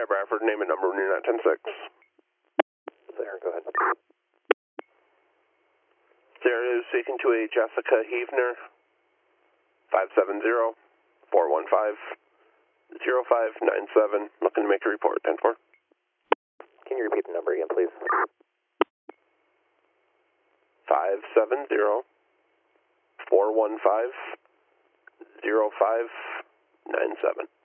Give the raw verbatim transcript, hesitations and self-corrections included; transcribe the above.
Sierra Bradford, name and number when you're not ten six. Sarah, go ahead. Sarah is speaking to a Jessica Heavner, five seven zero, four one five, zero five nine seven, looking to make a report, ten four. Can you repeat the number again, please? five seven zero, four one five, zero five nine seven.